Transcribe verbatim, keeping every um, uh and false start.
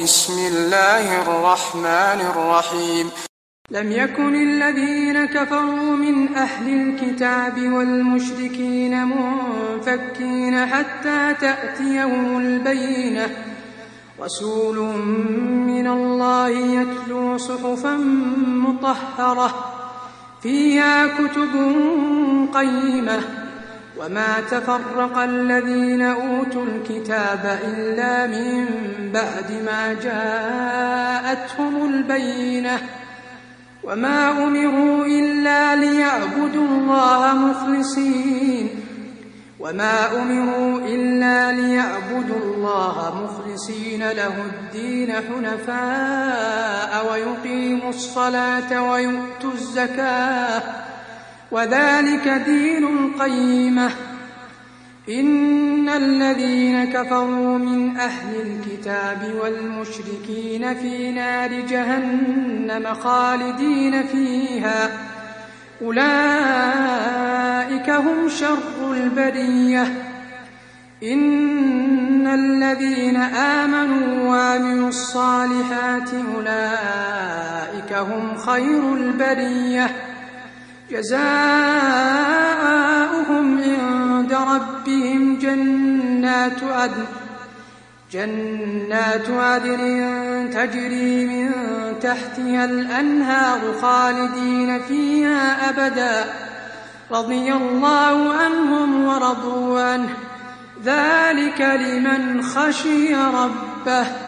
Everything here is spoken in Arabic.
بسم الله الرحمن الرحيم لم يكن الذين كفروا من أهل الكتاب والمشركين منفكين حتى تأتيهم البينة رسول من الله يتلو صحفا مطهرة فيها كتب قيمة وما تفرق الذين أوتوا الكتاب إلا من بعد ما جاءتهم البينة وما أمروا إلا ليعبدوا الله مخلصين وما أمروا إلا ليعبدوا الله مخلصين له الدين حنفاء ويقيموا الصلاة ويؤتوا الزكاة وذلك دين القيمة إن الذين كفروا من أهل الكتاب والمشركين في نار جهنم خالدين فيها أولئك هم شر البرية إن الذين آمنوا وعملوا الصالحات أولئك هم خير البرية جزاؤهم عند ربهم جنات عدن جنات عدن تجري من تحتها الأنهار خالدين فيها أبدا رضي الله عنهم ورضوا عنه ذلك لمن خشي ربه